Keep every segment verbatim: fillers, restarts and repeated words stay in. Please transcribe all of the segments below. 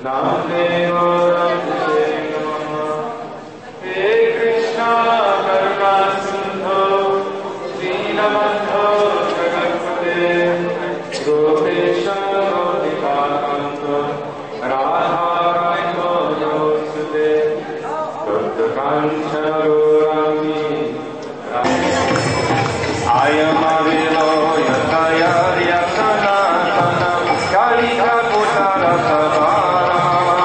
Kalika Kutara Sabara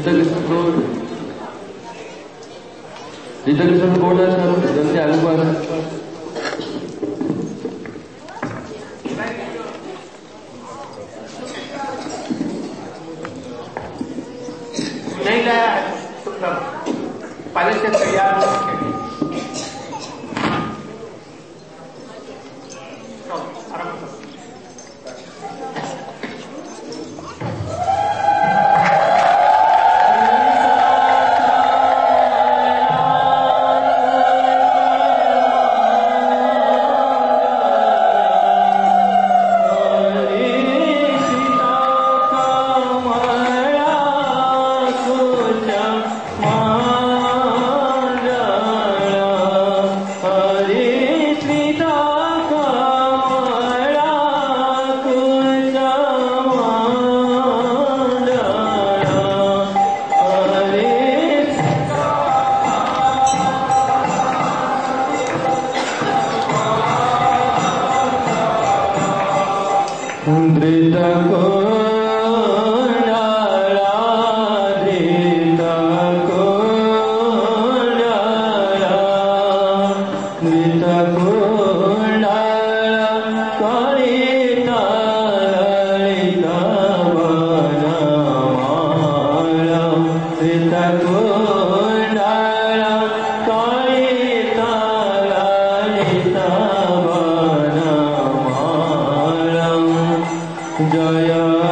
ରୀତାକୃଷ୍ଣ ରୀତାକୃଷ୍ଣ କୋଉଟା sir ଜଲ୍ଦି ଆଗକୁ ଆସ। नहीं लाया है शुक्र पहले से तैयार हो सके आराम करो। जय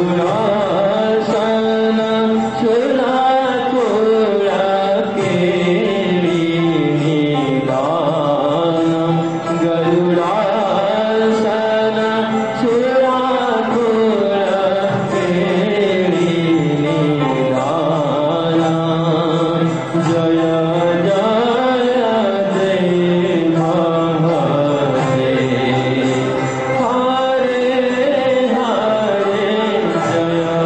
जय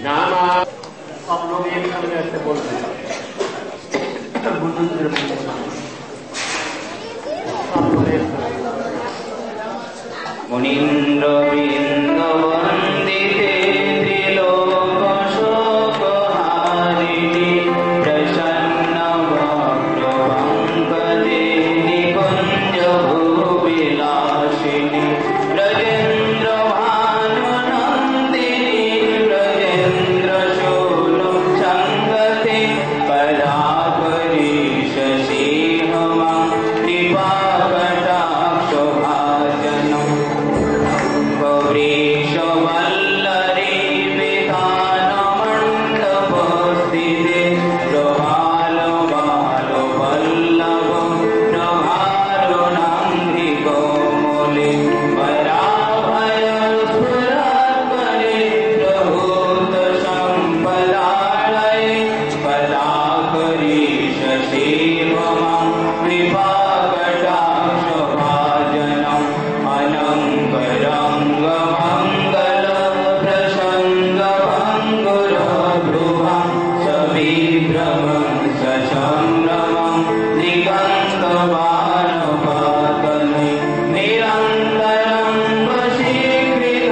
नाम आप लोग एक समय ऐसे बोलते हैं मुनीन्द्र वृंद वंदिते त्रिलोक शोकहारिणी प्रसन्न वक्र निकुंज भूविलासिनी ब्रजेन्द्र भानुनंदिनी ब्रजेन्द्र शूलो संगते कलाकरी शशि कृपा कटाक्ष भाजनम् वृषवल्लरी विधानमण्डपस्थिते प्रभाल बाल वल्लभ प्रभारुणाङ्घ्रिकोमले वराभय स्फुरत्करे प्रभूत सम्पदालये कलाकरी शशि कृपा कटाक्ष भाजनम् अनङ्गरङ्गमङ्गल प्रसङ्ग भङ्गुरभ्रुवं सविभ्रमं ससंभ्रमं दिगन्तवारपातने निरन्तरं वशीकृत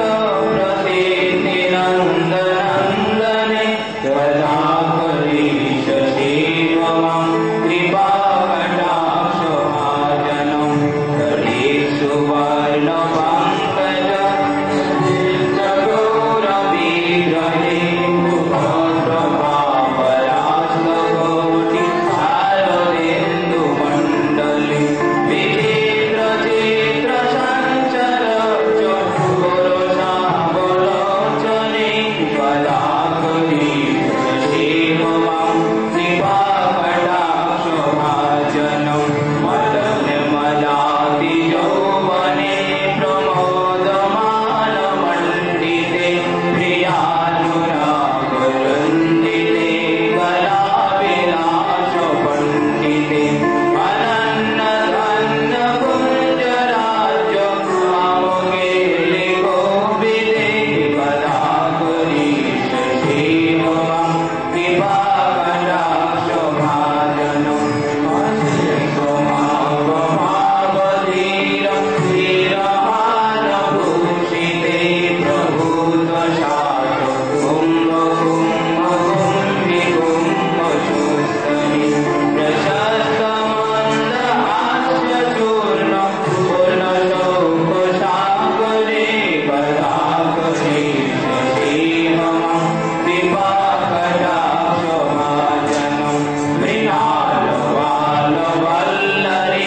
प्रतीतिनन्दनन्दने कलाकरी शशि कृपा कटाक्ष भाजनम् सुवर्ण पंकज गौरविग्रहे मुखप्रभावरास्तकोटि शारदेन्दुमण्डले विचित्र चित्र संचर चकोरसावलोचने कलाकरी शशि कृपा कटाक्ष भाजनम् मदनमदाति यौवने प्रमोदमानमण्डिते प्रियानुरागरन्दिते कलाविलासपण्डिते अनन्नधन्यकुञ्जराज्य मामकेले गोपिते कलाकरी शशि कृपा कटाक्ष भाजनम् धीरहारभूषिते प्रभूत शात कुम्भ कुम्भ कुम्भिकुम्भशोस्तनि प्रशस्त मन्दहास्यचूर्ण पूर्णशोकसागरे कलाकरी शशि कृपा कटाक्ष भाजनम् मृणालवालवल्लरी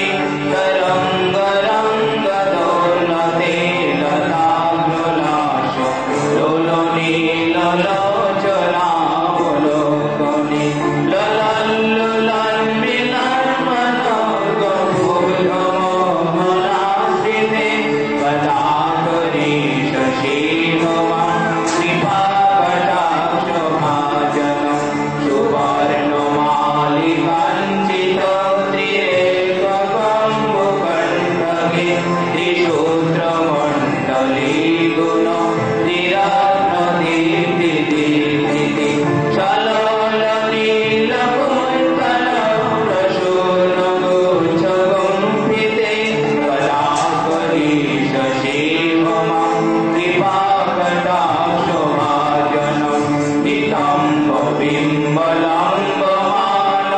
तरङ्गरङ्गदोलते लताग्रलाश लोलनीललोचनावलोकने ललल्लुलन्मिलन्मनोगभूषमोहनाश्रिते कलाकरी शशि कृपा कटाक्ष भाजनम् सुवर्णमालिकाञ्चित त्रिरेककम्बुकण्ठके त्रिशूद्रमण्डली गुण निरत्नदीप्तिदीप्तिते सललनीलकुन्तल प्रसूनगुच्छगुम्फिते कलाकरी शशि कृपा कटाक्ष भाजनम् नितम्बबिम्बलम्बमान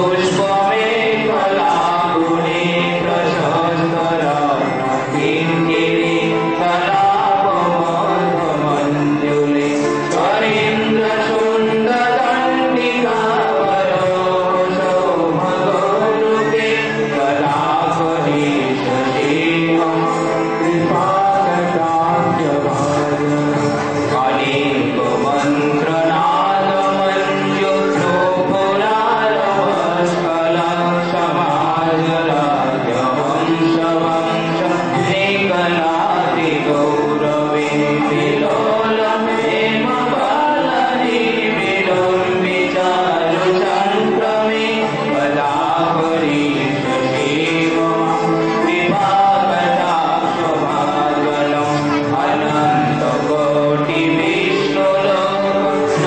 पुष्पमेखलागुणे प्रशस्तरत्नकिङ्किणी कलापमध्यमञ्जुले करीन्द्रशृङ्गदण्डिकावरोषभगोरुके कलाकरी शशि कृपा कटाक्ष भाजनम् अनेक मन्त्रनादमञ्जुत्रोपुरारवस्कला समाजराजवंशवंश निकलादिगौरवे विलोलमे मबालनि विलम्बिचारुचन्द्रमे कलाकरी शशि कृपा कटाक्ष भाजनम् अनन्तकोटिविश्वलोक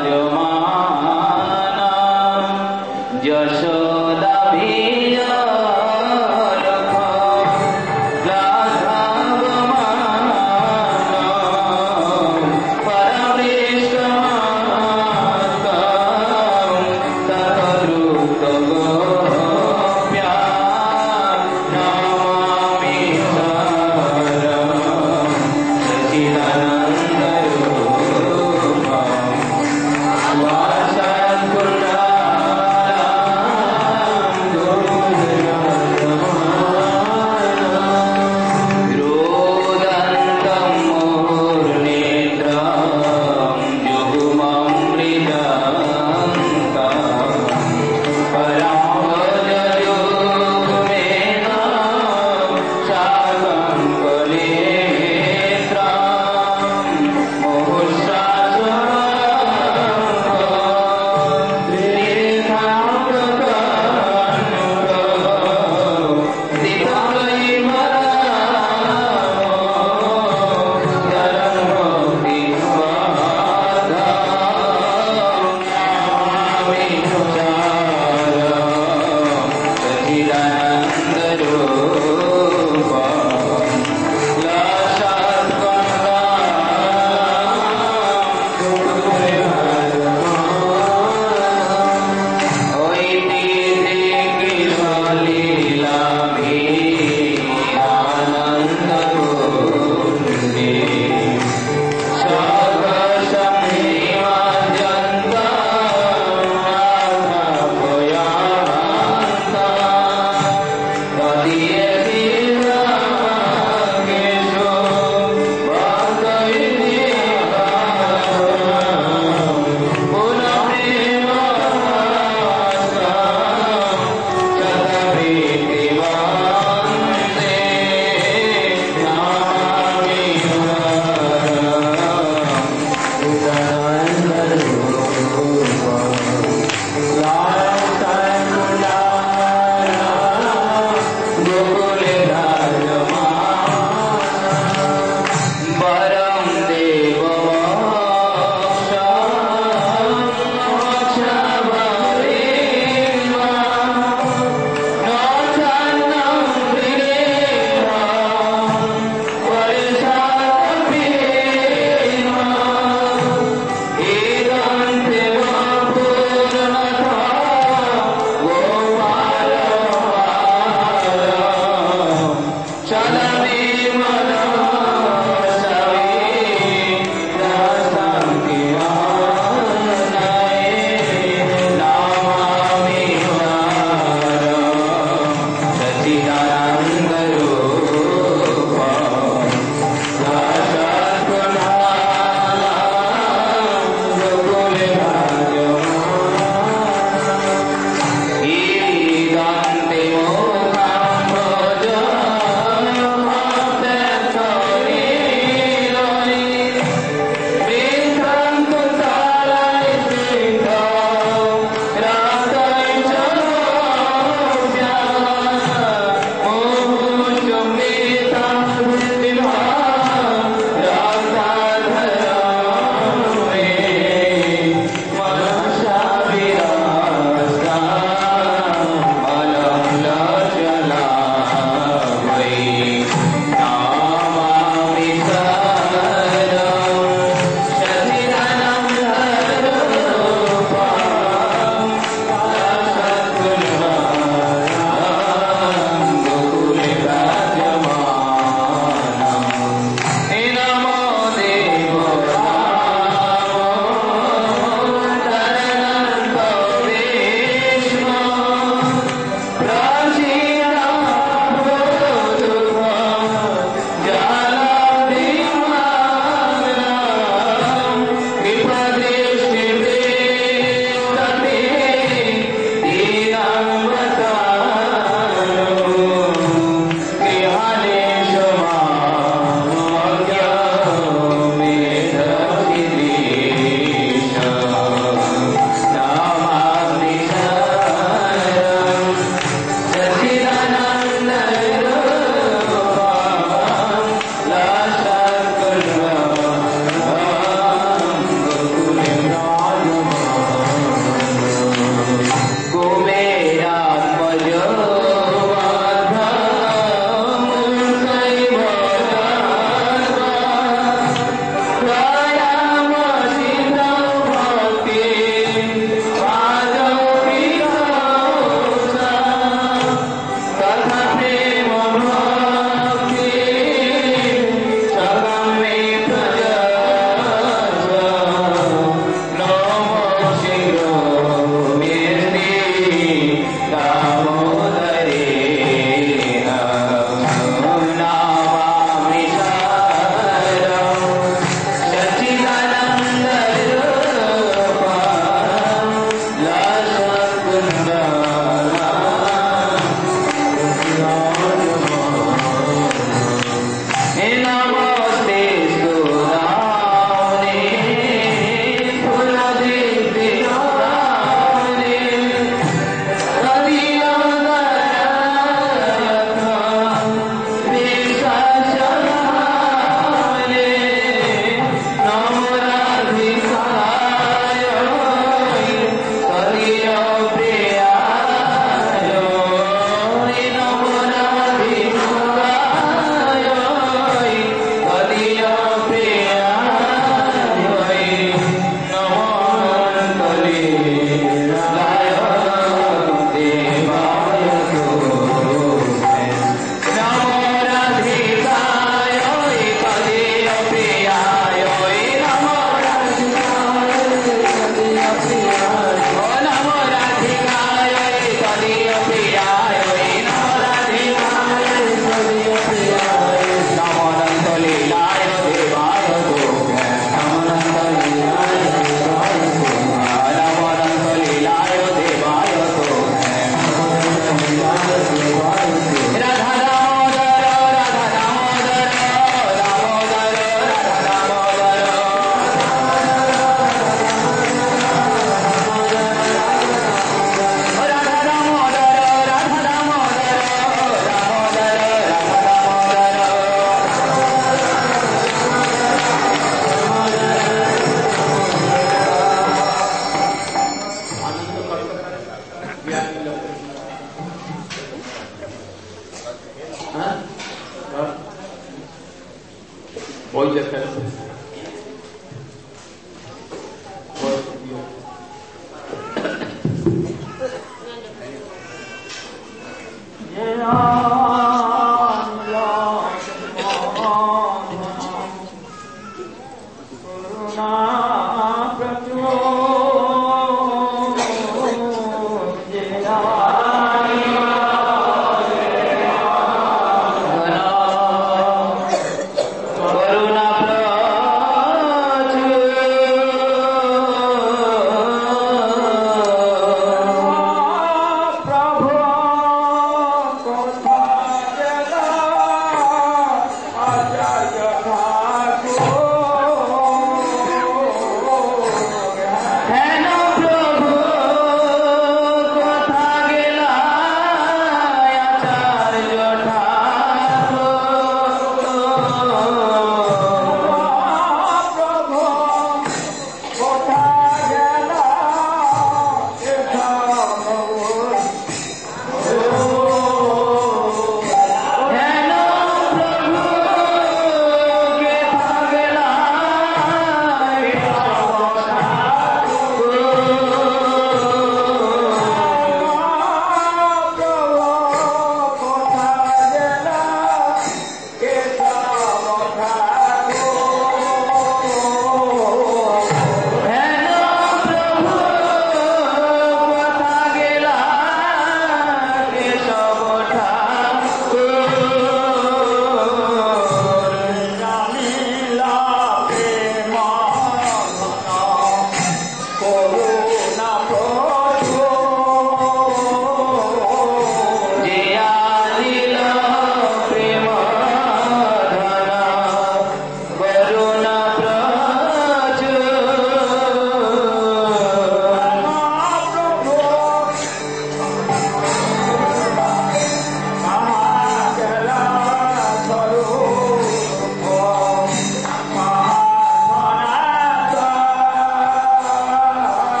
Bye.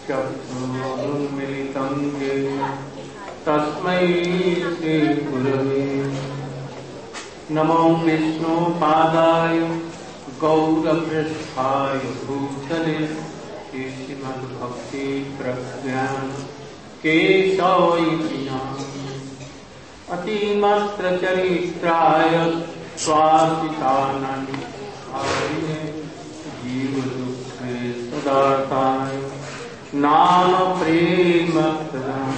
चक्षुरुन्मिलितं येन तस्मै श्रीगुरवे नमो विष्णुपादाय गौरपृष्ठाय भूतले श्रीमद्भक्ति प्रज्ञान केशवैति अतिमात्र चरित्राय स्वासितानन्द जीव दुःखे सदाताय नाम प्रेम प्रदान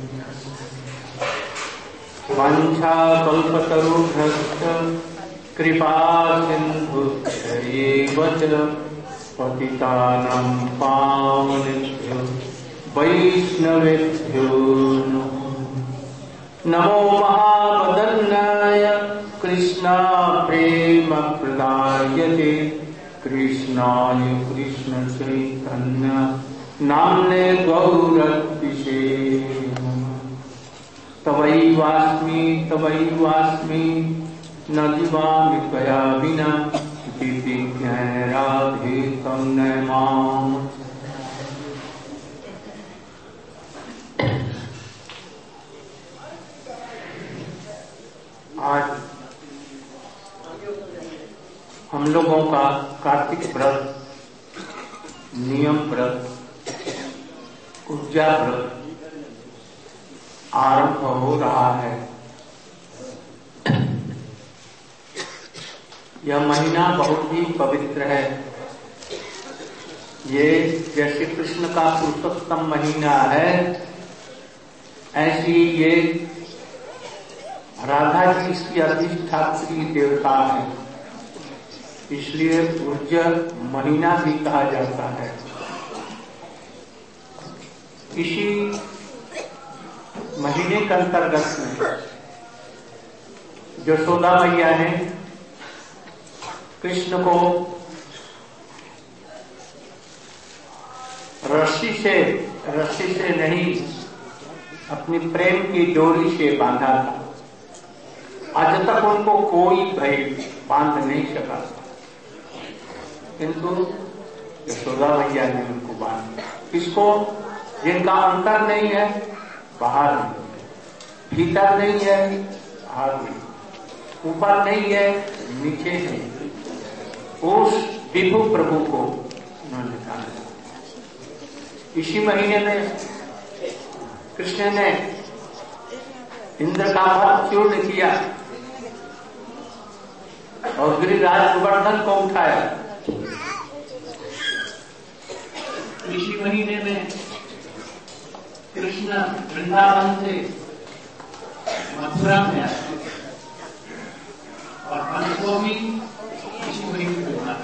वाञ्छा कल्पतरुभ्यश्च कृपा सिन्धुभ्यैव च पतितानां पावनेभ्यो वैष्णवेभ्यो नमो महावदन्नाय कृष्णा प्रेम प्रदायते कृष्णाय कृष्ण चैतन्य नाम्ने गौरद्विषे तवैवास्मि तवैवास्मि न जीवामि त्वया विना इति राधे तं न माम्। आज हम लोगों का कार्तिक व्रत, नियम व्रत, ऊर्जा व्रत आरंभ हो रहा है। यह महीना बहुत ही पवित्र है। ये जैसे कृष्ण का पुरुषोत्तम महीना है, ऐसी ये राधा जी की अधिष्ठात्री देवता है, इसलिए ऊर्जा महीना भी कहा जाता है। इसी महीने के अंतर्गत में यशोदा मैया ने कृष्ण को रस्सी से रस्सी से नहीं, अपनी प्रेम की डोरी से बांधा था। आज तक उनको कोई भय बांध नहीं सका, किंतु यशोदा मैया ने उनको बांधा। किसको? जिनका अंतर नहीं है, बाहर नहीं, भीतर नहीं है, बाहर नहीं, ऊपर नहीं है, नीचे नहीं, उस विभु प्रभु को उन्होंने निकाला। इसी महीने में कृष्ण ने इंद्र का मत चूर्ण किया और गिरिराज गोवर्धन को उठाया। इसी महीने में कृष्ण वृंदावन से मथुरा में आए और कंस को भी इसी महीने में मारा।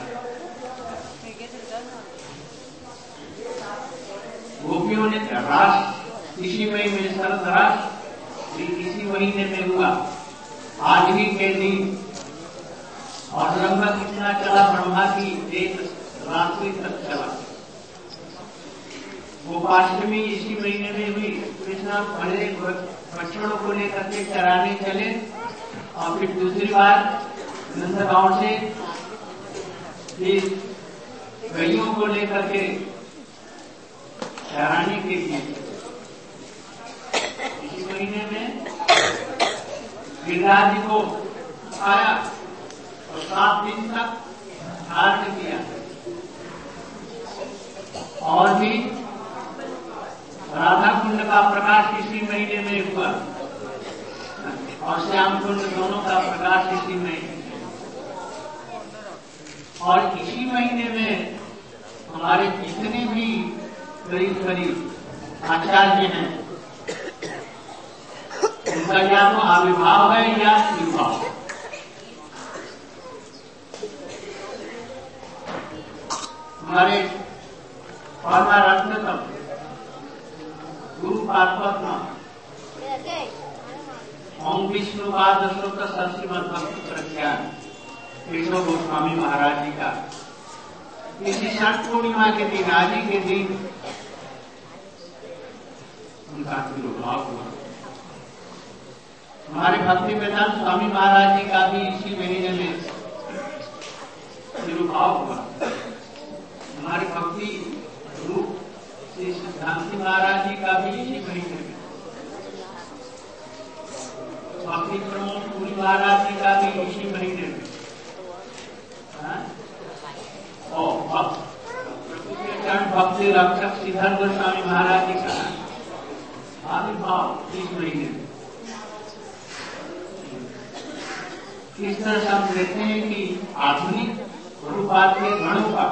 गोपियों ने रास इसी महीने में शरद रास इसी महीने में हुआ। आज ही के दिन और लगभग इतना चला, ब्रह्मा की एक रात्रि तक चला। गोपाष्टमी इसी महीने में हुई। कृष्ण बड़े बछड़ों को लेकर के चराने चले और फिर दूसरी बार नंदगांव से गैयों को लेकर के चराने के लिए इसी महीने में गिरिराज जी को आया और सात दिन तक धारण किया। और भी राधा कुंड का प्रकाश इसी महीने में हुआ और श्याम कुंड दोनों का प्रकाश इसी महीने में। और इसी महीने में हमारे जितने भी करीब करीब आचार्य हैं, उनका या तो आविर्भाव है या विवाह। हमारे परमारत्नतम गुरु पार्वत्म ओम विष्णु पाद श्लोक श्रीमद भक्ति प्रज्ञान केशव गोस्वामी महाराज जी का इसी छठ पूर्णिमा के दिन, आज ही के दिन उनका तिरुभाव हुआ। हमारे भक्ति वेदांत स्वामी महाराज जी का भी इसी महीने में तिरुभाव हुआ। हमारे भक्ति रूप श्री सिद्धांत महाराज जी का भी इसी महीने में, भक्ति प्रमोद पुरी महाराज जी का भी इसी महीने में, और भक्ति रक्षक श्रीधर गोस्वामी महाराज जी का आविर्भाव इस महीने में। इस तरह से हम देखते हैं कि आधुनिक गुरुपाद के गणों का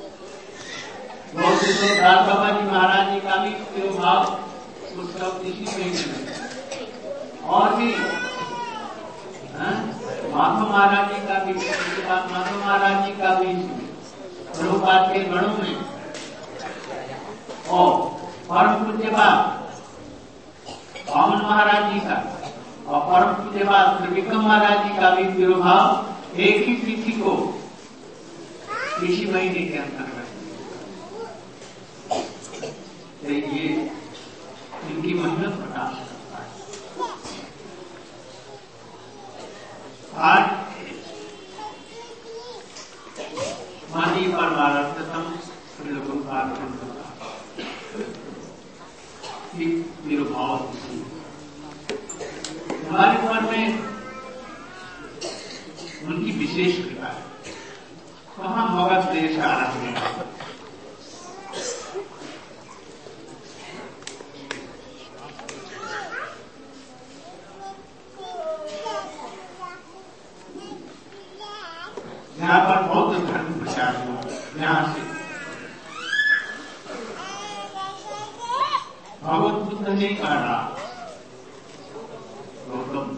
दास बाबा जी महाराज जी का भी तिरुभाव उत्सव इसी महीने में, और भी माधव महाराज जी का भी, माधव महाराज जी का भी गुरुपाद के गणों में, और परम पूज्य वामन महाराज जी का और परम पूज्य त्रिविक्रम महाराज जी का भी तिरुभाव एक ही तिथि को इसी महीने के अंतर्गत। ये इनकी मेहनत प्रकाश करता है। आज मानी पर भारत प्रथम तिरुभाव हमारे ऊपर में उनकी विशेष कृपा है। वहां मगध देश आरंभ है, यहाँ पर बौद्ध धर्म प्रचार हुआ। यहाँ से भगवत बुद्ध ने कहा गौतम,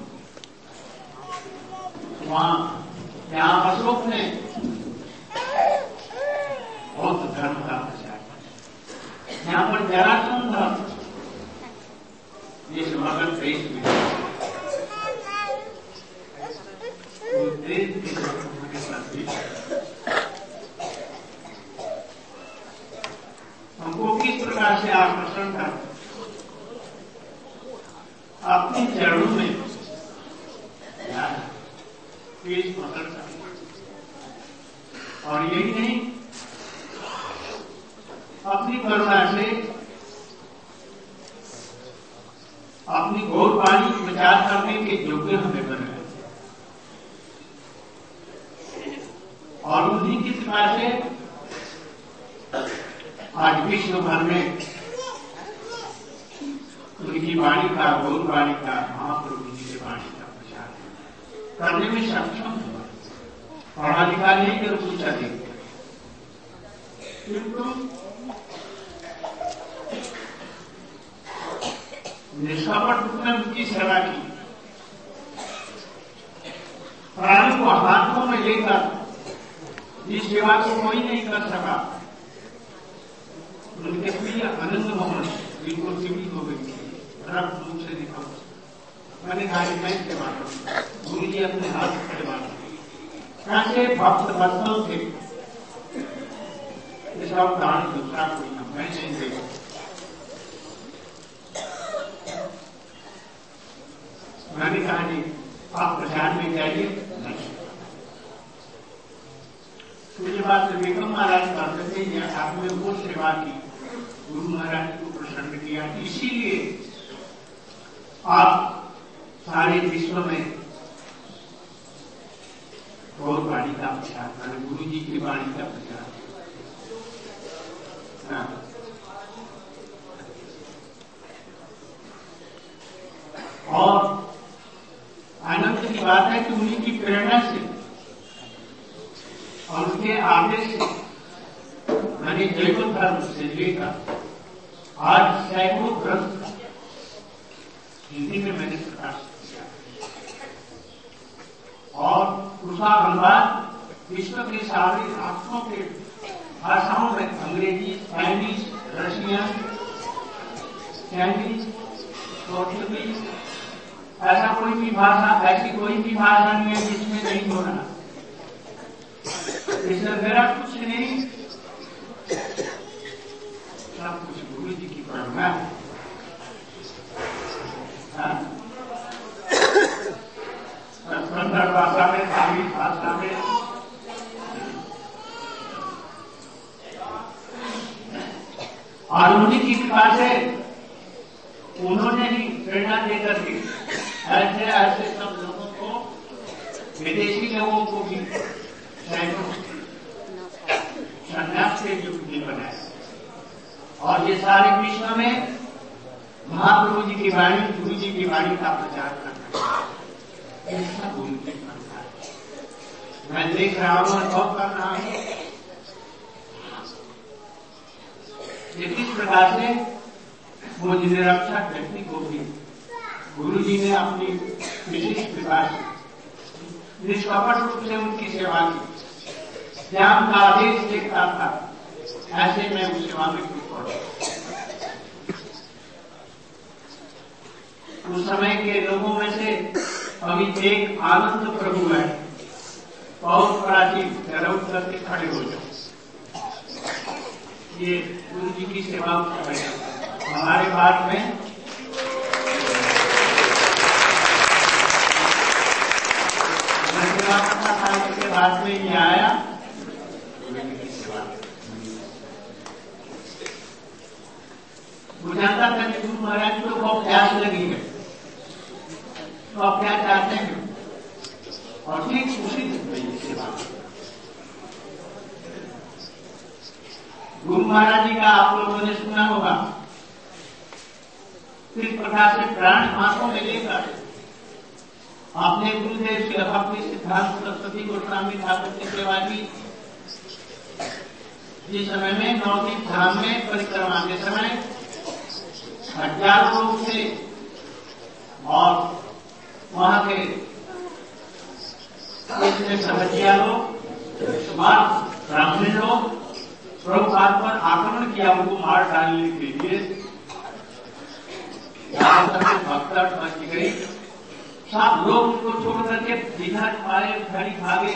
वहां यहाँ अशोक ने बौद्ध धर्म का प्रचार किया। यहाँ पर जरासंध जिस मगध देश में हमको किस प्रकार से आकर्षण कर अपनी चरणों में पेश पकड़ कर, और यही नहीं अपनी करुणा से अपनी गौर वाणी प्रचार करने के योग्य हमें बनाए, और उन्हीं की कृपा से आज विश्व भर में उनकी वाणी का, गौर वाणी का, महाप्रभु जी की वाणी का प्रचार करने में सक्षम हुआ। पढ़ा लिखा नहीं कि कुछ अधिक, किंतु निष्कपट रूप में उनकी सेवा की, प्राणी को हाथों में लेकर जिस सेवा को कोई नहीं कर सका, उनके प्रिय आनंद मोहन बिल्कुल सीमित हो गई, रक्त रूप से दिखा। मैंने कहा मैं सेवा करूँ, गुरु जी अपने हाथ से सेवा कैसे भक्त बच्चों थे, इसका उदाहरण दूसरा कोई ना, मैं नहीं देखा। मैंने कहा जी आप प्रचार में जाइए, नहीं। मुझे बात विक्रम महाराज करते थे, आपने वो सेवा की, गुरु महाराज को प्रसन्न किया, इसीलिए आप सारे विश्व में गौर वाणी का प्रचार करें, गुरु जी की वाणी का प्रचार। और आनंद की बात है कि उन्हीं की प्रेरणा से और उनके आदेश से मैंने जैन धर्म से लेकर आज सैकड़ों ग्रंथ हिंदी में मैंने प्रकाशित किया, और उसका अनुवाद विश्व के सारे राष्ट्रों के भाषाओं में, अंग्रेजी, चाइनीज, रशियन, चाइनीज, पोर्तुगीज, ऐसा कोई भी भाषा, ऐसी कोई भी भाषा नहीं है जिसमें नहीं हो रहा। इसमें मेरा कुछ नहीं, सब कुछ गुरु जी की प्रेरणा है। कन्नड़ भाषा में, तमिल भाषा में, और और उन्हीं की कृपा से उन्होंने ही प्रेरणा देकर के ऐसे ऐसे सब लोगों को, विदेशी लोगों को भी संन्यास के युग भी बनाया। और ये सारे विश्व में महाप्रभु जी की वाणी, गुरु जी की वाणी का प्रचार करना है। सब उनकी कृपा है। मैं देख रहा हूं, अनुभव कर रहा हूं कि किस प्रकार से वो निरक्षर व्यक्ति को भी गुरु जी ने अपनी विशेष कृपा से निष्कपट रूप से उनकी सेवा की। ज्ञान का आदेश देखता था, ऐसे में उस सेवा में कुछ पड़ा। उस समय के लोगों में से अभी एक आनंद प्रभु है, बहुत प्राचीन, गर्व करके खड़े हो जाओ। ये गुरु जी की सेवा हमारे बाद में मैं सेवा करता था, इसके बाद में ये आया बुझाता था कि गुरु महाराज को बहुत प्यास लगी है, तो आप क्या चाहते हैं? और ठीक उसी सेवा गुरु महाराज जी का आप लोगों ने सुना होगा, किस प्रकार से प्राण हाथों में लेकर आपने गुरुदेव की भक्ति सिद्धांत सरस्वती गोस्वामी ठाकुर की सेवा की। जिस समय में नवदीप धाम में परिक्रमा के समय हजारों लोग थे और वहां के सहजिया लोग, ब्राह्मण लोग प्रभुपाद पर आक्रमण किया, उनको मार डालने के लिए भक्तड़ बच गई। सब लोग उनको छोड़ करके बिना पाए घड़ी भागे।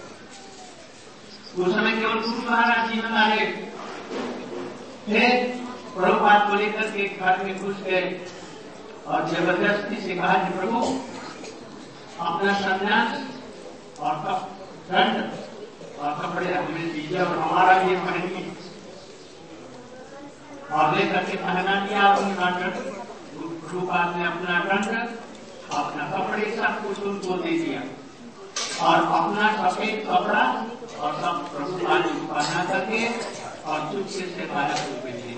उस समय केवल गुरु महाराज जी हमारे थे, प्रभुपाद को लेकर के घर में घुस गए और जबरदस्ती से कहा कि प्रभु अपना संन्यास और दंड और कपड़े हमें दीजिए और हमारा ये पहनिए, और लेकर के पहना दिया उनका दंड। प्रभुपाद ने अपना दंड, अपना कपड़े सब कुछ उनको दे दिया और अपना सफेद कपड़ा और सब प्रभुपाद को पहना करके और चुपके से बारह रुपये दे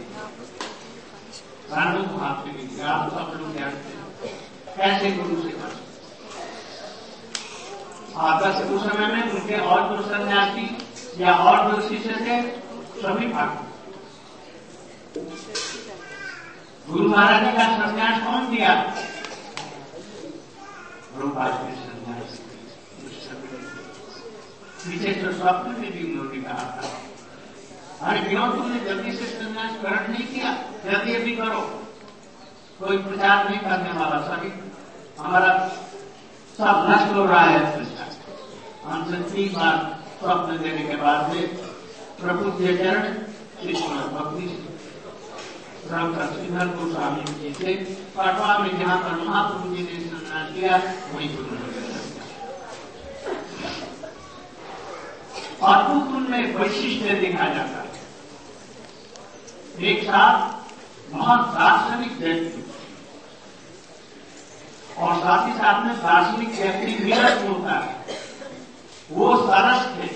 रानू भाव के लिए। आप सब लोग जानते हैं कैसे गुरु से कर आपस उस समय में उनके और जो सन्यासी या और जो शिष्य थे सभी भाग। गुरु महाराज जी का संन्यास कौन दिया? प्रभुपाद के संन्यास। पीछे तो स्वप्न में भी उन्होंने कहा था, अरे क्यों तुमने जल्दी से संन्यास ग्रहण नहीं किया, जल्दी अभी करो। कोई प्रचार नहीं करने वाला, सभी हमारा सब नष्ट हो रहा है प्रचार। हमसे तीन बार स्वप्न देने के बाद में प्रभु के चरण भक्ति श्रीधर गोस्वामी जी से पाटवा में जहां पर महाप्रभु जी ने संन्यास किया वही गुरु अद्भुत उनमें वैशिष्ट देखा जाता है। एक साथ बहुत दार्शनिक व्यक्ति और साथ ही साथ में दार्शनिक व्यक्ति मिलत होता है, वो सरस थे,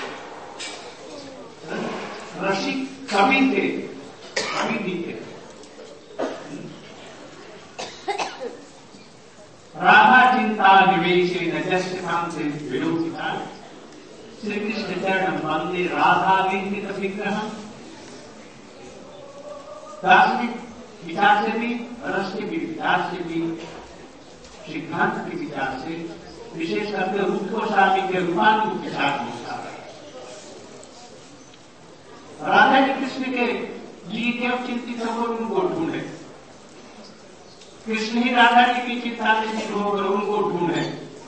रसिक कवि थे, कवि भी थे। राधा चिंता निवेशे नजस्यताम से विलोकिता श्री कृष्ण चरण वंदे राधा विघ्नित विग्रह। दार्शनिक विचार से भी, रस के विचार से भी, सिद्धांत के विचार से, विशेष करके रूप गोस्वामी के रूपानुरूप विचार होता है। राधा जी कृष्ण के गीत चिंतित होकर उनको ढूंढे, कृष्ण ही राधा जी की चिंता में होकर उनको ढूंढे।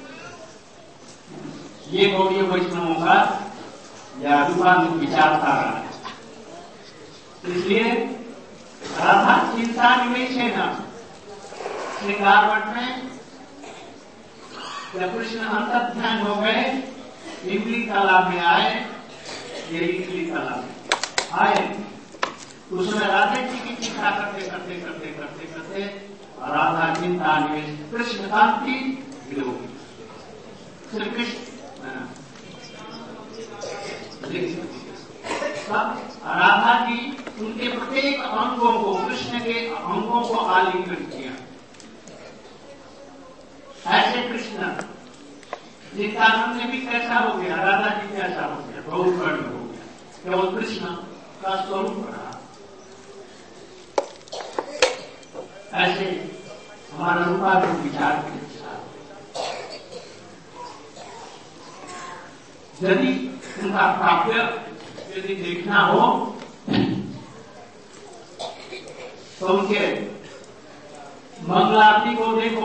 ये गौड़ीय वैष्णवों का या रूपानुरूप विचारधारा है। इसलिए राधा चिंता निवेश है ना श्रृंगारवट में जब कृष्ण अंतर ध्यान हो गए, इमली तालाब में आए, ये इमली तालाब में आए उसमें राधे जी की चिंता करते करते करते करते करते राधा चिंता निवेश कृष्ण कांति विलोक श्री कृष्ण राधा जी उनके प्रत्येक अंगों को कृष्ण के अंगों को आलिंगन किया। ऐसे कृष्ण नित्यानंद में भी कैसा हो गया, राधा जी कैसा हो गया, बहुत बड़ी हो गया, केवल कृष्ण का स्वरूप रहा। ऐसे हमारा रूपा के विचार के साथ यदि उनका काव्य यदि देखना हो तो उनके मंगलारती को देखो।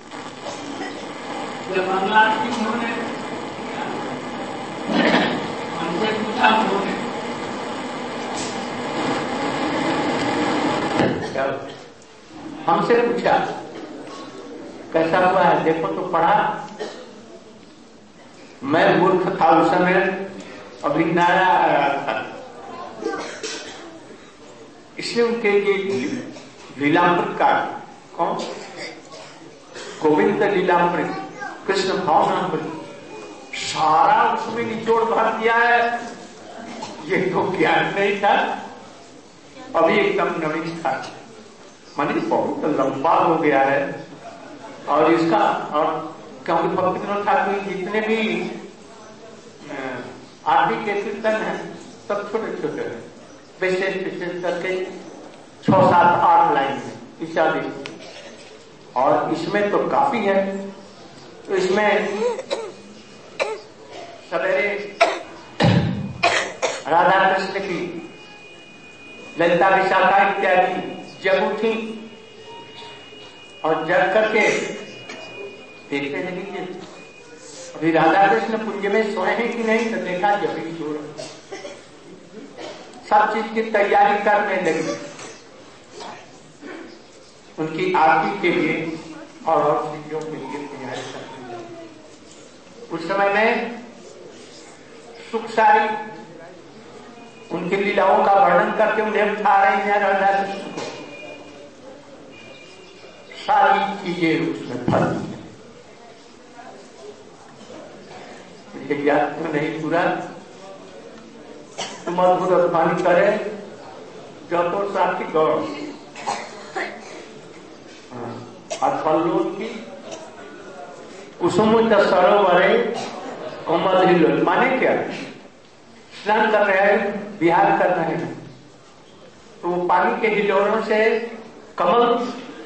जब मंगलारती उन्होंने हमसे पूछा, उन्होंने हमसे पूछा कैसा हुआ है, देखो तो पढ़ा। मैं मूर्ख था उस समय, अभी नारा आ रहा था, इसलिए उनके लिए लीलामृत का कौन गोविंद लीलामृत कृष्ण भावनामृत सारा उसमें निचोड़ भर दिया है। ये तो ज्ञान नहीं था, अभी एकदम नवीन था, मानी बहुत लंबा हो गया है। और इसका और क्योंकि भक्ति विनोद ठाकुर जितने भी आरती के कीर्तन है सब छोटे छोटे हैं, विशेष विशेष करके छह सात आठ लाइन में इत्यादि, और इसमें तो काफी है। तो इसमें सवेरे राधा कृष्ण की ललिता विशाखा इत्यादि जग उठी और जग करके देखने लगी अभी राधा कृष्ण पुंज में सोए हैं कि नहीं, तो देखा जब भी सो रहे, सब चीज की तैयारी करने लगी उनकी आरती के लिए और और चीजों के लिए तैयारी करने लगी। उस समय में सुख सारी उनकी लीलाओं का वर्णन करके उन्हें उठा रही है राधा कृष्ण को, सारी चीजें उसमें भर दी। मुझे याद तो नहीं पूरा, तुम अद्भुत अभिमानी करे जो तो साथी गौर की कुसुम सरोवरे कोमल हिलोल, माने क्या, स्नान कर रहे हैं, विहार कर रहे हैं, तो वो पानी के हिलोरों से कमल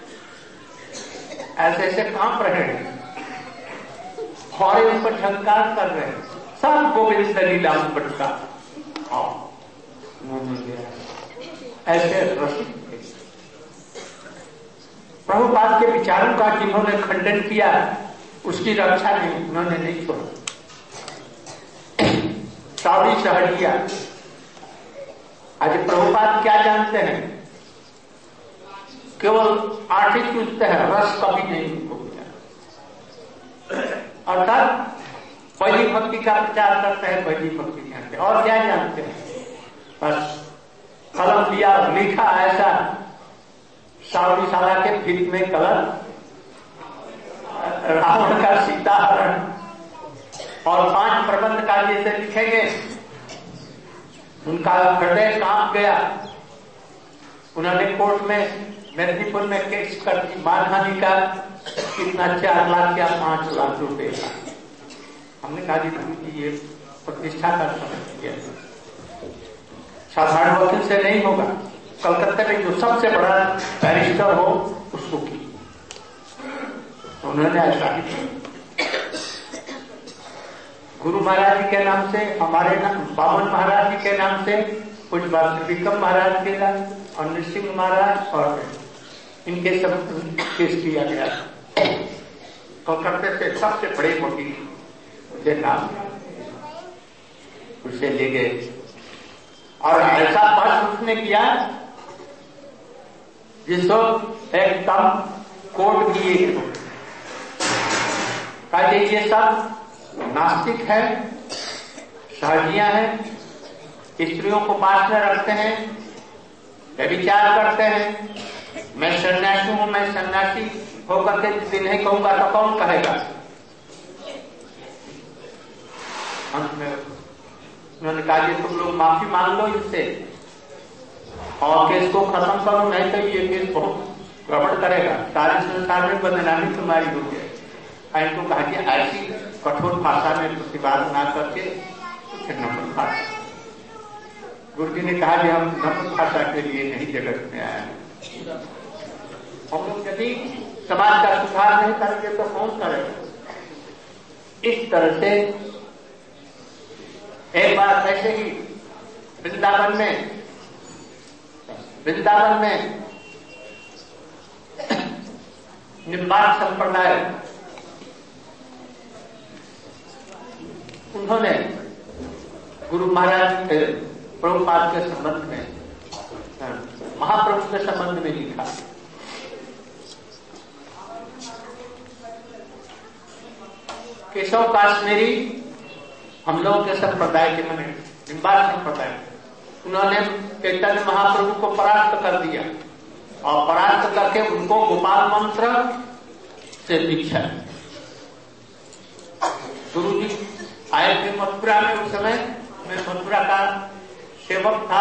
ऐसे ऐसे कांप रहे हैं और उन पर झंकार कर रहे हैं, सब गोविंद लीलामृत का ऐसे रसिक थे। प्रभुपाद के विचारों का जिन्होंने खंडन किया उसकी रक्षा नहीं, उन्होंने नहीं छोड़ा। सावरी सहरिया, आज प्रभुपाद क्या जानते हैं, केवल आठ ही चूजते हैं, रस कभी नहीं उनको मिला। अर्थात वैदिक भक्ति का प्रचार करते हैं, वैदिक भक्ति जानते हैं, और क्या जानते हैं, बस कलम लिया लिखा ऐसा सावरीशाला के फिर में कलम, रावण का सीताहरण और पांच प्रबंध का जैसे लिखेंगे, उनका हृदय कांप गया। उन्होंने कोर्ट में मेदिनीपुर में केस कर दी मानहानि का, कितना चार लाख या पांच लाख रुपए का। हमने कहा जी ये प्रतिष्ठा का समझ, साधारण वकील से नहीं होगा, कलकत्ते में जो सबसे बड़ा बैरिस्टर हो उसको की। तो उन्होंने ऐसा ही गुरु महाराज जी के नाम से, हमारे नाम बामन महाराज जी के नाम से, कुछ बात विक्रम महाराज के नाम और नृसिंह महाराज और इनके सब केस किया गया। कलकत्ते से सबसे बड़े वकील उसे नाम उसे ले गए और ऐसा पास उसने किया जिसको एकदम कोर्ट भी एक कहा ये सब नास्तिक है, सहजियां हैं, स्त्रियों को पास में रखते हैं, व्यभिचार करते हैं। मैं सन्यासी हूं, मैं सन्यासी होकर के यदि नहीं कहूंगा तो कौन कहेगा? अंत में उन्होंने कहा कि तुम लोग माफी मांग लो इससे और केस को खत्म करो, नहीं तो ये केस बहुत गड़बड़ करेगा, सारे संसार में बदनामी तुम्हारी हो जाए। इनको कहा कि ऐसी कठोर भाषा में प्रतिवाद ना करके फिर नम्र भाषा। गुरु जी ने कहा कि हम नम्र भाषा के लिए नहीं जगत में आए हैं। हम लोग यदि समाज का सुधार नहीं करेंगे तो कौन करेगा? इस तरह से एक बार ऐसे ही वृंदावन में वृंदावन में निम्बार्क संप्रदाय उन्होंने गुरु महाराज प्रभुपाद के संबंध में, महाप्रभु के संबंध में लिखा। केशव काश्मीरी हम लोग के संप्रदाय के मने निम्बार्क संप्रदाय, उन्होंने चैतन्य महाप्रभु को परास्त कर दिया और परास्त करके उनको गोपाल मंत्र से दीक्षा। गुरु जी आए थे मथुरा में, उस समय मैं मथुरा का सेवक था।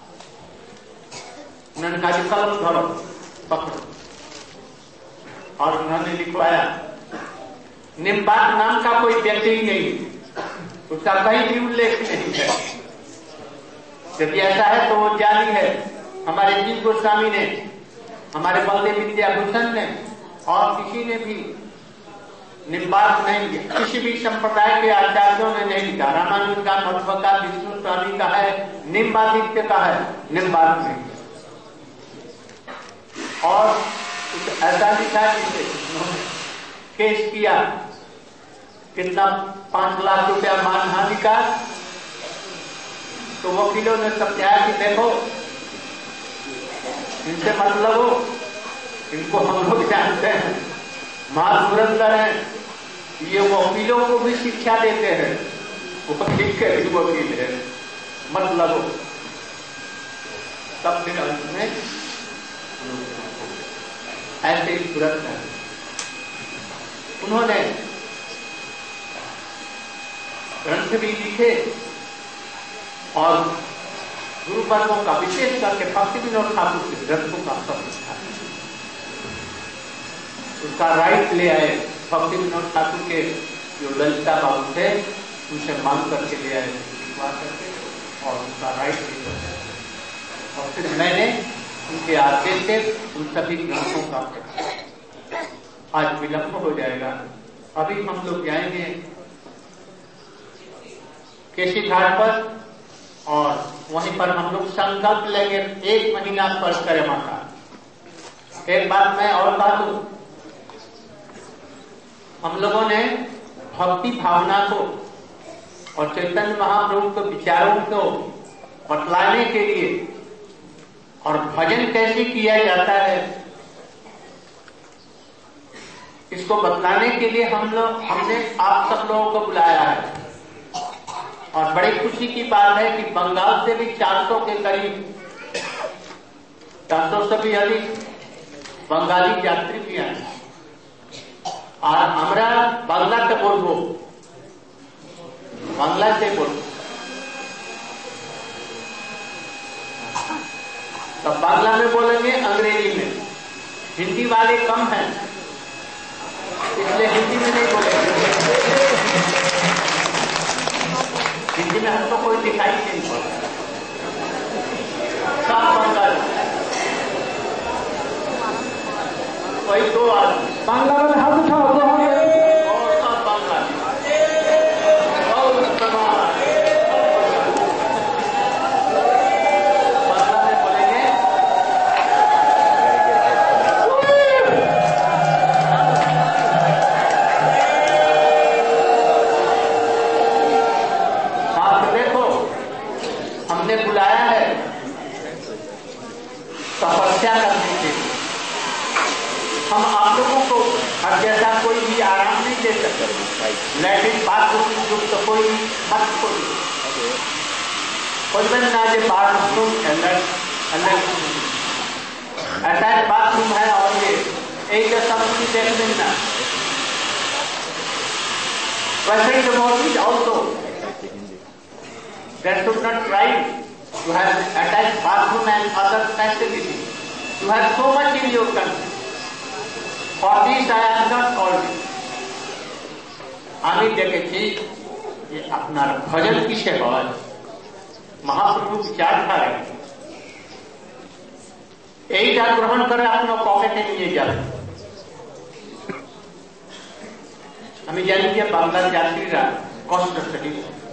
उन्होंने कहा कि कलम धरो पकड़ो, और उन्होंने लिखवाया। निम्बार्क नाम का कोई व्यक्ति ही नहीं, उसका कहीं भी उल्लेख नहीं है। यदि ऐसा है तो वो जाली है। हमारे जीव गोस्वामी ने, हमारे बलदेव विद्याभूषण ने और किसी ने भी निम्बार्क नहीं लिखा, किसी भी संप्रदाय के आचार्यों ने नहीं लिखा। रामानुज का, मध्व का, विष्णु स्वामी का है, निम्बादित्य का है, निम्बार्क नहीं। और ऐसा लिखा जिसे उन्होंने केस किया, कितना पांच लाख रुपया मानहानि का। तो वकीलों ने समझाया कि देखो इनसे मतलब हो, इनको हम लोग जानते हैं, महाधुरंधर हैं, ये वकीलों को भी शिक्षा देते हैं, वकील के भी वकील है, मतलब हो। तब फिर अंत में ऐसे ही तुरंत है। उन्होंने ग्रंथ भी लिखे और गुरु वर्गों का, विशेष करके भक्ति विनोद ठाकुर के ग्रंथों का सब लिखा। उसका राइट ले आए, भक्ति विनोद ठाकुर के जो ललिता बाबू थे उनसे मांग करके ले आए, लिखवा करके, और उनका राइट ले आए। और फिर मैंने उनके आदेश से उन सभी ग्रंथों का पढ़ा। आज विलंब हो जाएगा, अभी हम लोग जाएंगे केसी घाट पर और वहीं पर हम लोग संकल्प लेंगे एक महीना परिक्रमा का। एक बात मैं और बता दूं, हम लोगों ने भक्ति भावना को और चैतन्य महाप्रभु के विचारों को बतलाने के लिए और भजन कैसे किया जाता है इसको बतलाने के लिए हम लोग हमने आप सब लोगों को बुलाया है। और बड़ी खुशी की बात है कि बंगाल से भी चार सौ के करीब, चार सौ से भी अधिक बंगाली यात्री भी आए। और हमरा बांग्ला से बोलबो, बांग्ला से बोलबो, तब बांग्ला में बोलेंगे, अंग्रेजी में। हिंदी वाले कम हैं, इसलिए हिंदी में नहीं बोलेंगे। हिंदी में हमको कोई दिखाई नहीं पड़ता, सब बंगाली। वही दो आदमी बांग्ला में हाथ उठाओ तो हम और सब बंगाली और बांग्ला में बोलेंगे। आप देखो, हमने बुलाया है तपस्या करने के लिए। हम आप लोगों को हर जैसा कोई भी आराम नहीं दे सकते। लैट्रिन बाथरूम युक्त तो कोई मत कोई कोई बन ना जे बाथरूम अलग अलग अटैच बाथरूम है और ये एक जैसा मूर्ति देख लेना। वैसे the mosque also that should not try to have attached bathroom and other facilities. You have so much in your country. For this I am not called. আমি দেখেছি যে আপনার ভজন কিসে হয়, মহাপ্রভু বিচার করেন এইটা গ্রহণ করে আপনার পকেটে নিয়ে যাবেন। আমি জানি যে বাংলার যাত্রীরা কষ্টশীল,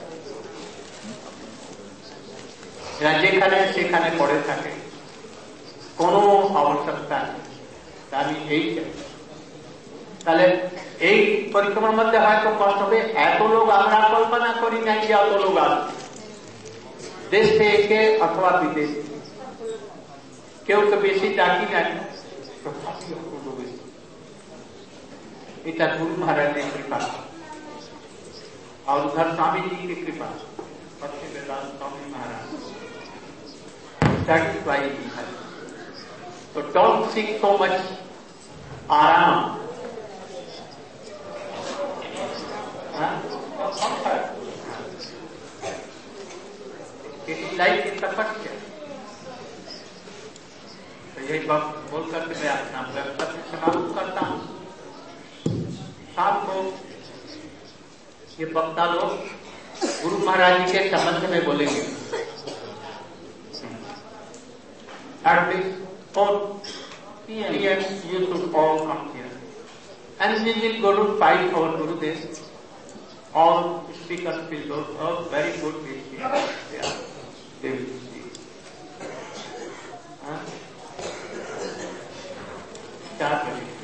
এরা যেখানে সেখানে পড়ে থাকে, কোনো আবশ্যকতা নেই। আমি এই চাই তাহলে এই পরিক্রমার মধ্যে হয়তো কষ্ট হবে, এত লোক আমরা কল্পনা করি না যে এত লোক আসবে দেশ থেকে অথবা বিদেশ। কেউ তো বেশি ডাকি নাই, এটা गुरु महाराज की कृपा और उधर स्वामी जी की कृपा, Swami Maharaj. That is why we have. So don't seek so much आराम। लाइफ की तपस्या। तो यही बात बोल करके मैं अपना वक्तव्य समाप्त करता हूँ। साथ को ये वक्ता लोग गुरु महाराज जी के संबंध में बोलेंगे। At least four P M you should all come here, and we will go to fight our Gurudev. All speakers will go. Oh, very good. Yeah, they will speak. Huh? Start with it.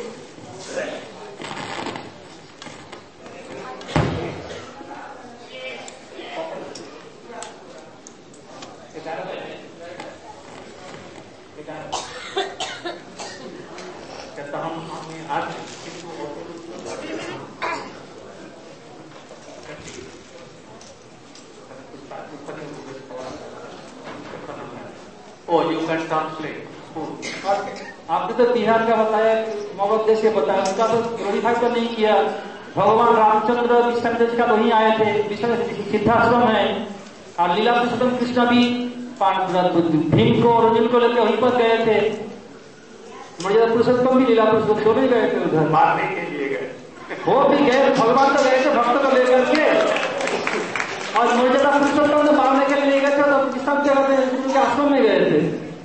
Oh, you can translate. आपने तो तिहार का बताया, मगध देश के बताया, उसका तो glorify तो नहीं किया। भगवान रामचंद्र विष्णु देश का वहीं आए थे, विष्णु सिद्धाश्रम है, और लीला पुरुषोत्तम कृष्ण भी भीम को और अर्जुन को लेकर वहीं पर गए थे। मर्यादा पुरुषोत्तम भी लीला पुरुषोत्तम दोनों ही गए थे उधर मारने के लिए गए। वो भी गए, भगवान तो गए थे भक्त को लेकर के, और मर्यादा पुरुषोत्तम को मारने के लिए गए थे, तो सब जगह पे उनके आश्रम में गए थे।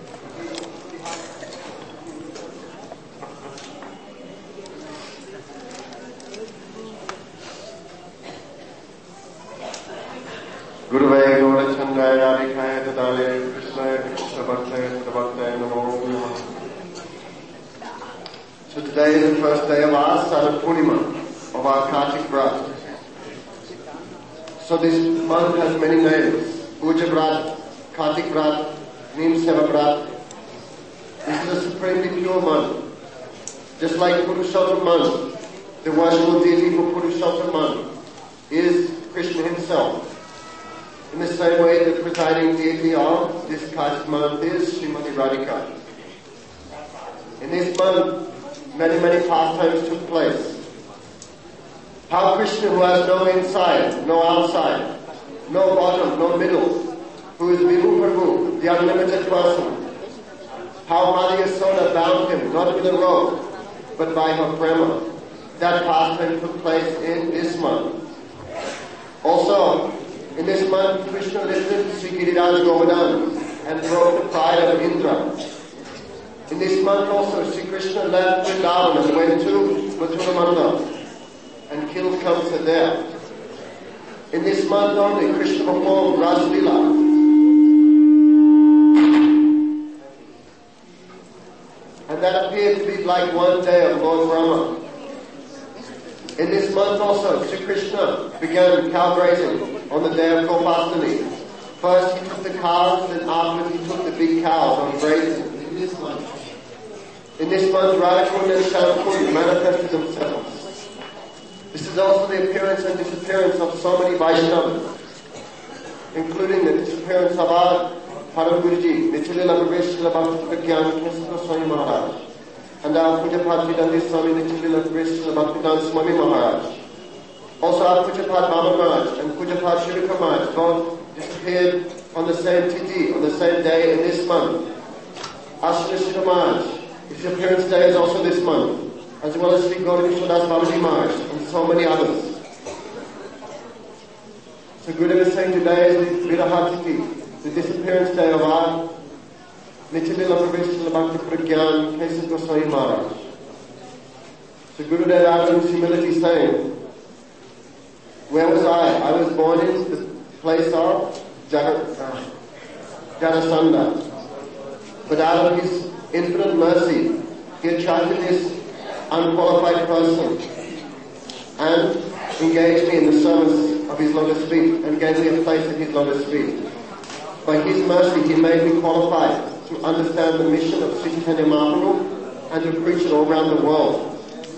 गुरुवे गौरचंद्राय राधिकाय ददाले कृष्णाय कृष्णभक्ताय कृष्णभक्ताय नमो नमः। So today is the first day of Asara Purnima, of our Kartik Vrat. So this month has many names: Puja Vrat, Kartik Vrat, Neem Seva Vrat. This is a supremely pure month. Just like Purushottam month, the worshipful deity for Purushottam month is Krishna himself. In the same way, the presiding deity of this Kartik month is Srimati Radhika. In this month, many, many pastimes took place. How Krishna, who has no inside, no outside, no bottom, no middle, who is Vibhu Prabhu, the unlimited person, how Mother Yasoda bound him, not with a rope, but by her prema. That pastime took place in this month. Also, in this month, Krishna lifted Sri Giriraj Govardhan and broke the pride of Indra. In this month also, Sri Krishna left Vrindavan and went to Mathura Mandal and killed Kamsa there. In this month only, Krishna performed Ras Leela. And that appeared to be like one day of Lord Brahma. In this month also, Sri Krishna began cow grazing on the day of Gopastami. First he took the calves, then afterwards he took the big cows on grazing. In this month, in this month Radhakund and Shanakund manifested themselves. This is also the appearance and disappearance of so many Vaishnavas, including the disappearance of our Param Guruji, Nityalila Pravesh Srila Bhakti Pragyan Kesava Swami Maharaj. And our Pujapad Vidandi Swami Nityalila Pravesh Srila Bhaktivedanta Swami Maharaj. Also our Pujapad Baba Maharaj and Pujapad Shirika Maharaj both disappeared on the same tithi, on the same day in this month. Ashwini Shri Maharaj, his appearance day is also this month, as well as Sri Gauranga Das Babaji Maharaj and so many others. So Gurudev is saying today is the Viraha Tithi, the disappearance day of our Nityalila Pravesh Srila Bhakti Pragyan Kesava Goswami Maharaj. So Gurudev out of humility saying, where was I? I was born in the place of Jagat, Janasanda. But out of his infinite mercy, he attracted this unqualified person and engaged me in the service of his lotus feet and gave me a place at his lotus feet. By his mercy, he made me qualified to understand the mission of Sri Chaitanya Mahaprabhu and to preach it all around the world.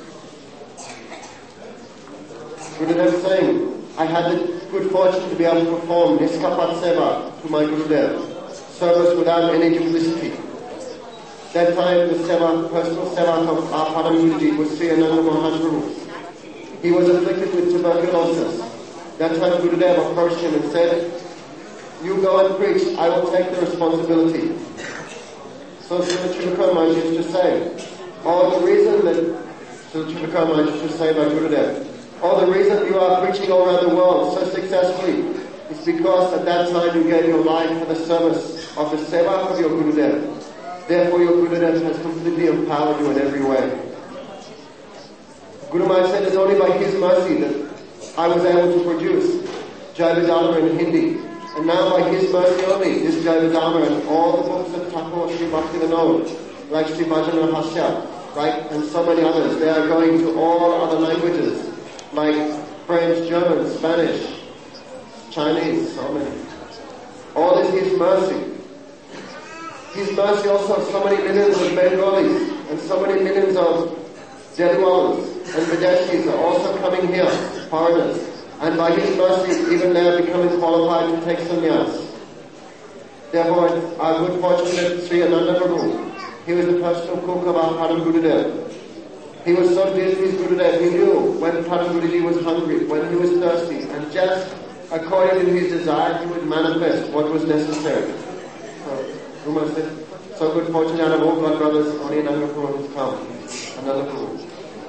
Gurudev is saying, I had the good fortune to be able to perform Niskapat Seva to my Gurudev, service without any duplicity. That time the seva, personal seva of our Param Guruji was Sri Ananda Mahaprabhu. He was afflicted with tuberculosis. That time Gurudev approached him and said, you go and preach, I will take the responsibility. So Srila Chudakar Maharaj used to say, oh, the reason that, Srila Chudakar Maharaj used to say by Gurudev, oh, the reason you are preaching all around the world so successfully is because at that time you gave your life for the service of the seva of your Gurudev. Therefore your Gurudev has completely empowered you in every way. Guru Maharaj said it's only by his mercy that I was able to produce Jai Vidalma in Hindi. And now by his mercy only, this Jai Vidalma and all the books of Thakur Sri Bhaktivinoda, like Sri Bhajan Rahasya, right, and so many others, they are going to all other languages, like French, German, Spanish, Chinese, so many. All is his mercy. His mercy also of so many millions of Bengalis and so many millions of Delhiwalas and Videshis are also coming here, foreigners. And by his mercy, even they are becoming qualified to take sannyas. Therefore, our good fortune that Sri Ananda Prabhu, he was the personal cook of our Param Gurudev. He was so dear to his Gurudev, he knew when Param Guruji was hungry, when he was thirsty, and just according to his desire, he would manifest what was necessary. So, Guru said, so good fortune out of all God brothers, only Ananda Prabhu has come. Ananda Prabhu.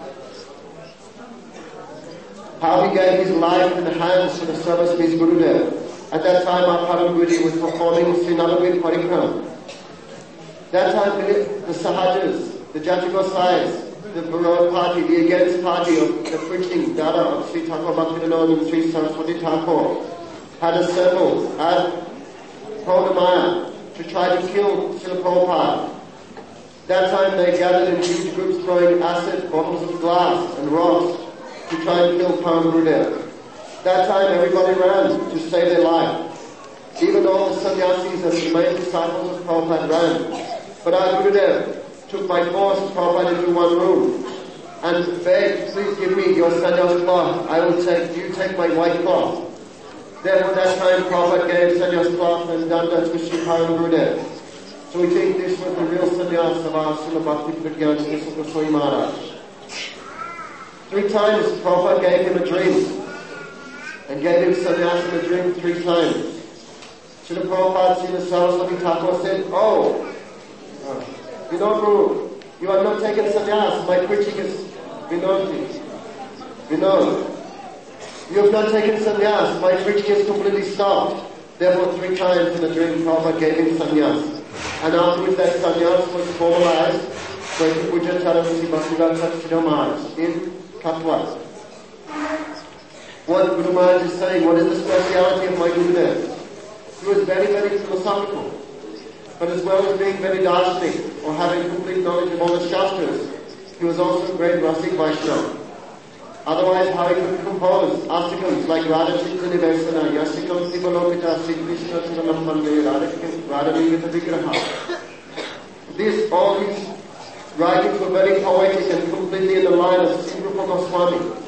How he gave his life in the hands for the service of his Gurudev. At that time, our Param Guruji was performing Sri Navadvip Parikram. That time, the Sahajas, the Jati Gosais, the Viroध party, the against party of the preaching Dada of Sri Thakur Bhaktivinoda and Sri Saraswati Thakur, had assembled at Purnamaya to try to kill Srila Prabhupada. That time, they gathered in huge groups throwing acid, bottles of glass and rocks to try and kill Param Gurudev. That time everybody ran to save their life. Even all the sannyasis and the main disciples of Prabhupada ran. But our Gurudev took by force Prabhupada into one room and begged, please give me your sannyas cloth. I will take, you take my white cloth. Therefore that time Prabhupada gave sannyas cloth and danda to Sri Param Gurudev. So we think this was the real sannyas of our Srila Bhakti Pragyan Kesava Goswami Maharaj. Three times Prabhupada gave him a dream and gave him sannyas in a dream three times. Srila Prabhupada, Srila Saraswati Thakur said, oh, uh, Vinod Guru, you are not taking sannyas, my preaching is Vinodji. Vinod, you have not taken sannyas, my preaching is completely stopped. Therefore three times in a dream Prabhupada gave him sannyas. And afterwards that sannyas was formalized by Puja Charansi Bhaktivedanta Swami Maharaj in Katwa. What Guru Maharaj is saying, what is the speciality of my Gurudev? He was very, very philosophical. But as well as being very darshanik, or having complete knowledge of all the Shastras, he was also a great Rasik Vaishnava. Otherwise, how he could compose astikams like Radha Chitta Nivesana, Yasikam Sivalokita, Sri Krishna Chiranam Pande, Radha Nivita Vigraha. This, all these writings were very poetic and completely in the line of Sri Rupa Goswami.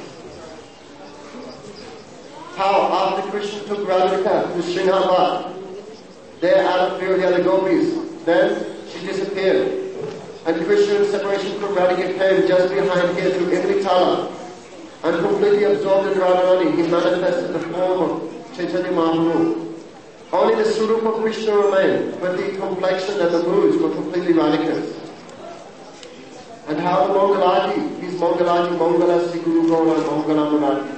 How after Krishna took Radhika to Srinath, there out of fear of the other gopis. Then she disappeared. And Krishna, in separation from Radhika, came just behind here to Imritala. And completely absorbed in Radharani, he manifested the form of Chaitanya Mahaprabhu. Only the Swarup of Krishna remained, but the complexion and the moods were completely Radhika's. And how the Mangalati, these Mangalati, Mangala, Guru Gaura, Mangala Mangalati.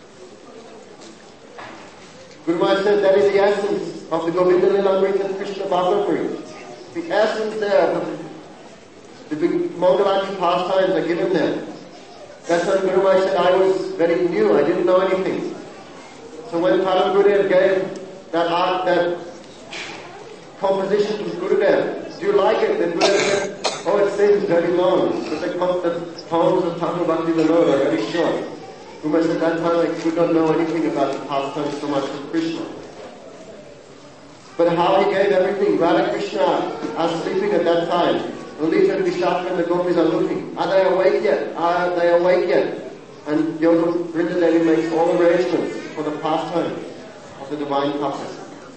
Guru Maharaj said that is the essence of the Govinda Lilamrita and Krishna Bhagavapuri. The essence there, the, the Mangalati pastimes are given there. That's when Guru Maharaj said, I was very new, I didn't know anything. So when Param Gurudev gave that art, that composition to Gurudev, do you like it? Then Gurudev said, oh, it seems very long, but the, the poems of Thakur Bhakti Vinod are very short. Guru Maharaj said, at that time I could not know anything about the pastimes so much of Krishna. But how he gave everything, Radha Krishna are sleeping at that time. Lalita and Vishaka and the gopis are looking. Are they awake yet? Are they awake yet? And Yoga Vrindadevi makes all arrangements for the pastime of the divine couple.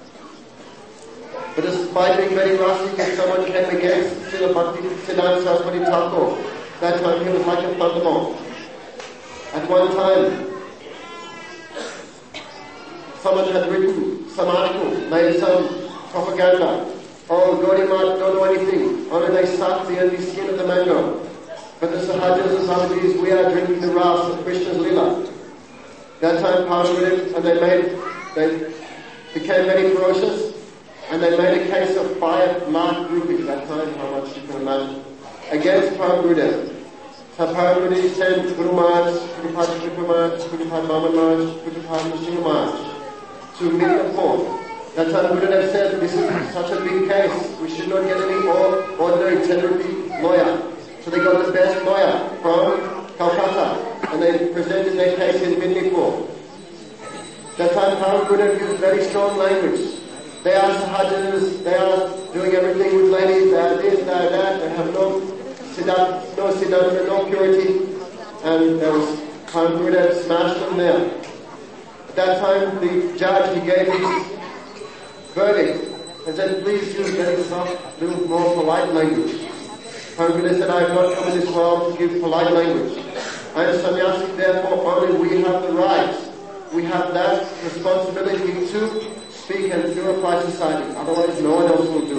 But despite being very rustic, if someone came against Srila Bhakti Siddhanta Saraswati Thakur, that time he was like a thunderbolt. At one time, someone had written some article, made some propaganda. Oh, Gauri Mat don't know anything. Only they suck the only skin of the mango. But the Sahajas and Samadhis, we are drinking the ras of Krishna's Lila. That time Parvati, and they made, they became very ferocious, and they made a case of five lakh rupees. That time, how much you can imagine, against Parvati. So Parvati sent Guru Maharaj, Gurupad Kripa Maharaj, Gurupad Vaman Maharaj, Gurupad Nrsimha Maharaj to meet the court. That's how Gurudev said, this is such a big case, we should not get any ordinary ten rupee lawyer. So they got the best lawyer from Calcutta, and they presented their case in Midnipur. That time Param Gurudev used very strong language. They are sahajas, they are doing everything with ladies, they are this, they are that, they have no siddhanta, no siddhanta, no purity, and there was Param Gurudev smashed them there. At that time the judge, he gave his verdict and said, please use very soft, little more polite language. Param Gurudev said, I have not come in this world to give polite language. I am sannyasi, therefore only we have the right, we have that responsibility to speak and purify society, otherwise no one else will do.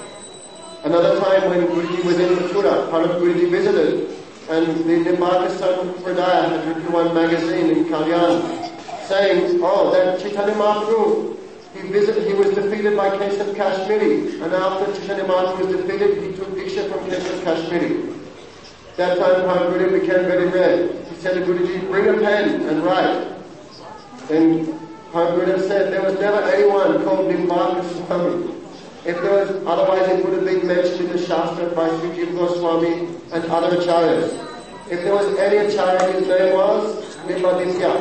Another time when Guruji was in Mathura, Param Guruji visited, and the Nimbaka son Pradaya had written one magazine in Kalyan saying, oh, that Chaitanya Mahaprabhu, He visited, he was defeated by Keshav Kashmiri, and after Chaitanya Mahaprabhu was defeated, he took Diksha from Keshav Kashmiri. That time Param Gurudev became very red. He said to Guruji, bring a pen and write. Then Param Gurudev said, there was never anyone called Nimbaka Swami. If there was, otherwise it would have been mentioned in the Shastra by Sri Jiva Goswami and other acharyas. If there was any acharya, his name was Nimbaditya.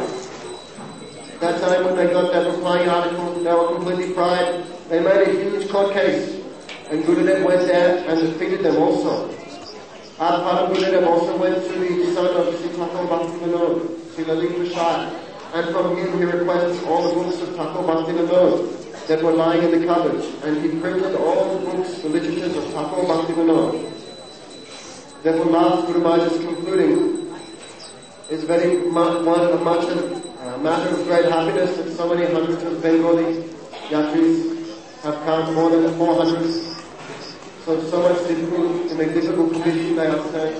That time when they got that replying article, they were completely fried. They made a huge court case. And Gurudev went there and defeated them also. Our Param Gurudev also went to the son of Sri Thakur Bhakti Vinod, Sri Lalit Prasad. And from him he requested all the books of Thakur Bhakti Vinod that were lying in the cupboard. And he printed all the books, the literatures of Thakur Bhakti Vinod. Therefore last Guru Maharaj is concluding, is very much, one, a much of A matter of great happiness that so many hundreds of Bengali yatris have come, more than four hundred. So, so much difficult, in a difficult condition they are staying.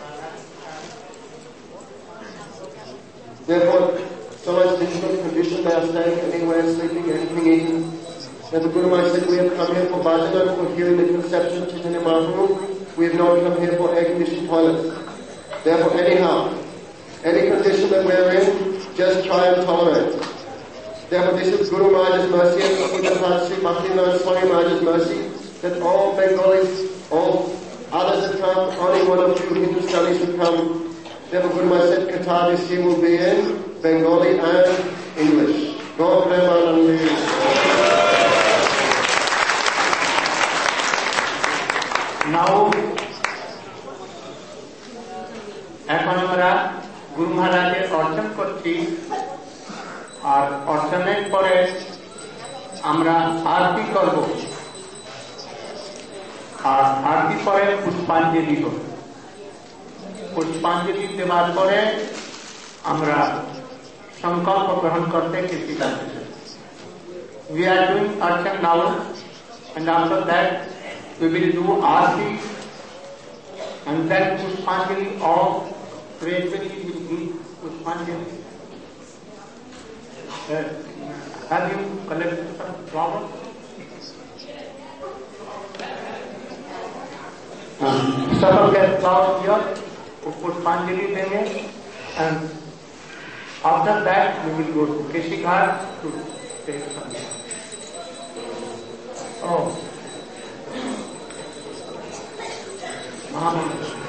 Therefore, so much difficult condition they are staying, anywhere, sleeping, anything eating. Then the Guru Maharaj said, we have come here for bhajana, for hearing the conception of Chaitanya Mahaprabhu. We have not come here for air-conditioned toilets. Therefore, anyhow, any condition that we are in, just try and tolerate. Therefore, this is Guru Maharaj's mercy and Sri Bhaktivinoda Swami Maharaj's mercy that all Bengalis, all others that come, only one of you Hindustanis will come. Therefore, Guru Maharaj said, Katha this year will be in Bengali and English. God Premanandi. Now, এখন আমরা গুরু মহারাজের অর্চন করছি, আর অর্চনের পরে আমরা আরতি করব। আর আরতি পরে পুষ্পাঞ্জলি হবে। পুষ্পাঞ্জলি দেওয়ার পরে আমরা সংকল্প গ্রহণ করতে কৃষিকাজ। We are doing action now, and after that we will do aarti, and then Pushpanjali or Prayerjali will give Pushpanjali. Uh, have you collected some flowers? सब get flowers here, Pushpanjali देंगे, and after that we will go to Keshighat to take some. Oh, Mahamudra.